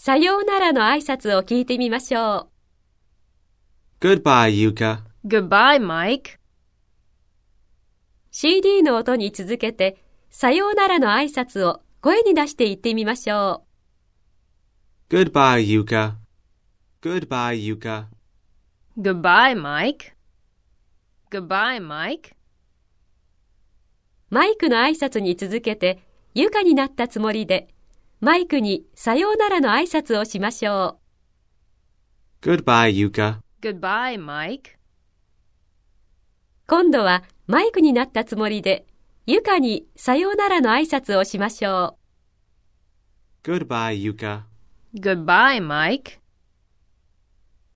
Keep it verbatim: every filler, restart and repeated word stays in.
さようならの挨拶を聞いてみましょう。 Goodbye, Yuka. Goodbye, Mike. シーディー の音に続けて、さようならの挨拶を声に出して言ってみましょう。Goodbye, Yuka. Goodbye, Yuka. Goodbye, Mike. Goodbye, Mike. マイクの挨拶に続けて、ユカになったつもりで、マイクにさようならの挨拶をしましょう。Goodbye, Yuka. Goodbye, Mike. 今度はマイクになったつもりで、ユカにさようならの挨拶をしましょう。 Goodbye, Yuka. Goodbye, Mike.